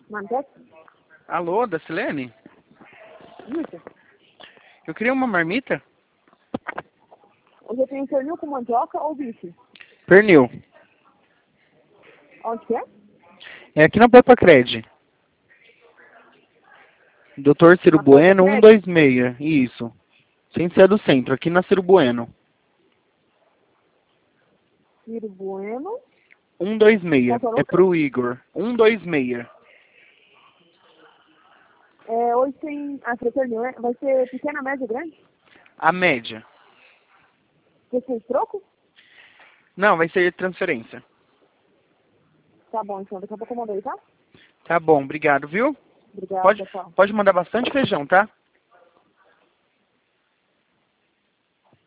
Manteca? Alô, da Silene? Isso. Eu queria uma marmita. Você tem pernil com mandioca ou bife? Pernil. Onde que é? É aqui na Peppa Cred. Doutor Ciro Na Peppa Bueno, Cred? 126. Isso. Sem ser do centro, aqui na Ciro Bueno. Ciro Bueno. 126. Qual que é o É número? pro Igor. 126. Hoje tem... Ah, foi pernil, né? Vai ser pequena, média, grande? A média. Você fez troco? Não, vai ser transferência. Tá bom, então. Daqui a pouco eu mandei, tá? Tá bom, obrigado, viu? Obrigada, tchau. Pode mandar bastante feijão, tá?